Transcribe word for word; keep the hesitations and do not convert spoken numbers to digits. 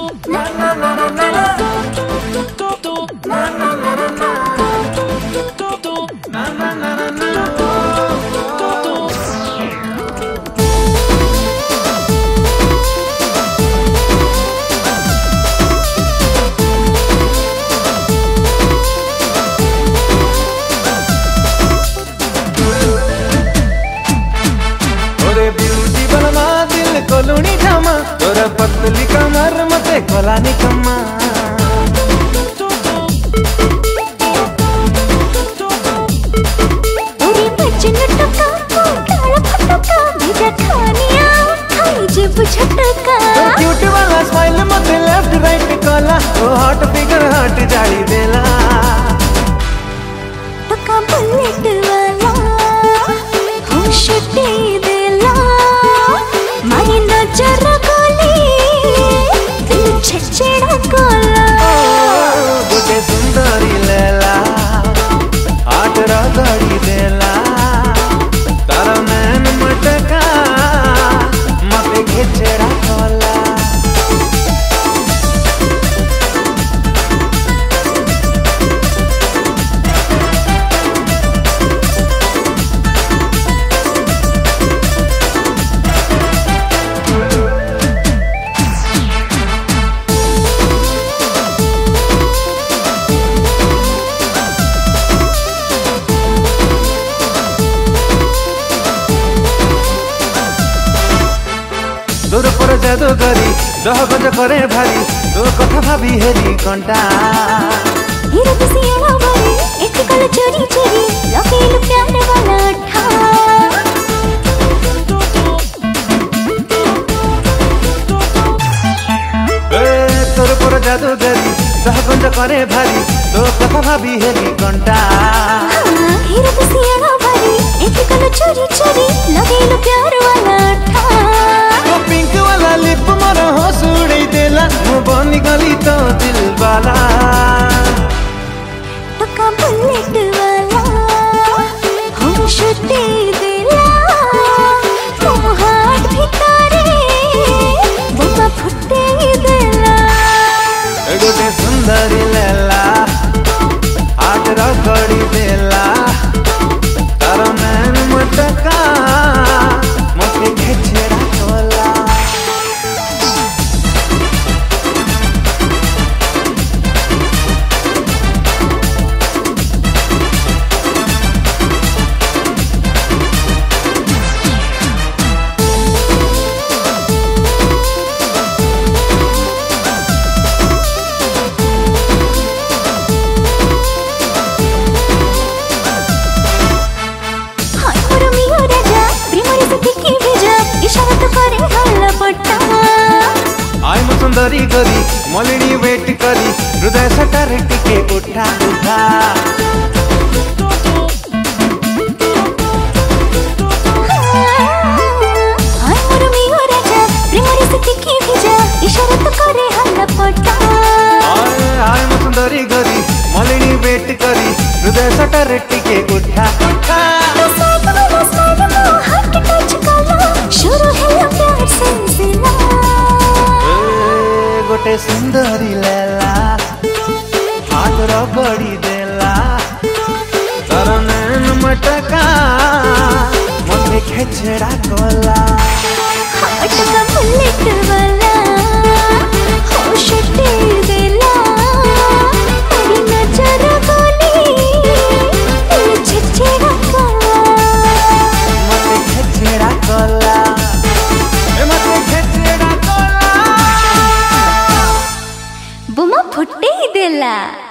कोलुनी जामा तोरा पतली कमर मते कोला निकम्मा तोरी बचन टका काला फटका भेजा खानिया खाई जे बुझटका क्यूट वाला स्माइल मते लेफ्ट राइट कोला ओ हॉट फिगर हट जाई देला टका बुलेट वाला होश दे देला मारी नजर गोली दिल छेड़ा कोला गोटे सुंदरी लेला आठ रगड़ी देला तारा मैन मटका मते घेचड़ा कोला दूर पर जादू करी दह गज करे भारी तो कथा भाभी हेरी कंटा हीरा बसिया बारे एक कल चोरी चोरी लकेल प्यार वाला ठा ए दूर पर जादू करी दह गज करे भारी तो कथा भाभी हेरी कंटा हीरा बसिया बारे एक कल चोरी चोरी लकेल प्यार वाला ठा पिंक वाला लिप मोर हंस उड़ई देला मु बनी गली तो दिल वाला टका बुलेट वाला होश दे देला तो हाथ भितरे बोमा फुटे देला गोटे सुंदरी लेला आठ रगड़ी देला तार मैन मटका मते घेचड़ा कोला आई मु सुंदरी करी मलिनी वेट करी हृदय सटर टिके उठा उठा आई मु सुंदरी करी मलिनी वेट करी हृदय सटर टिके उठा उठा गोटे सुंदरी लेला हाथ रगड़ी देला तार मैन मटका मते घेचड़ा कोला टका बुलेट वाला होश दे देला मारी नजर गोली दिल छेड़ा कोला मते घेचड़ा कोला ए मते घेचड़ा कोला बोमा फुटे देला।